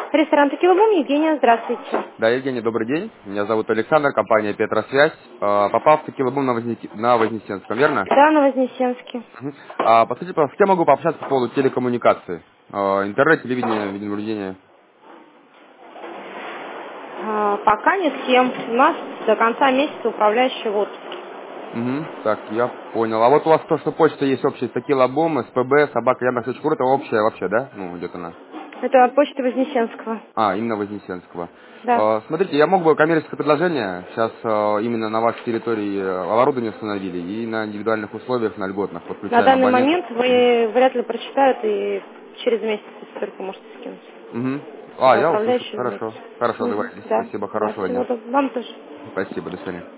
Ресторан Текила-Бум, Евгения, здравствуйте. Да, Евгений, добрый день. Меня зовут Александр, компания Петросвязь. Попал в Текила-Бум на Вознесенском, верно? Да, на Вознесенске. Мгм. Подскажите, пожалуйста, с кем могу пообщаться по поводу телекоммуникации? Интернет, телевидение, видеонаблюдение. Пока не всем. У нас до конца месяца управляющий в отпуске. Так, я понял. А вот у вас то, что почта есть общая, Текила-Бум, СПБ, собака, Яндекс.ру, это общая вообще, да? Ну, идет она. Это от почты Вознесенского. Именно Вознесенского. Да. Смотрите, я мог бы коммерческое предложение. Сейчас именно на вашей территории оборудование установили и на индивидуальных условиях, на льготных, На подключаем данный абонентов. момент вы вряд ли прочитают и через месяц только можете скинуть. Мгм. Когда Я услышал. управляющий Хорошо. вернется. Хорошо, договорились. Да, Спасибо, да, хорошего всего дня. доброго. Вам тоже. Спасибо, до свидания.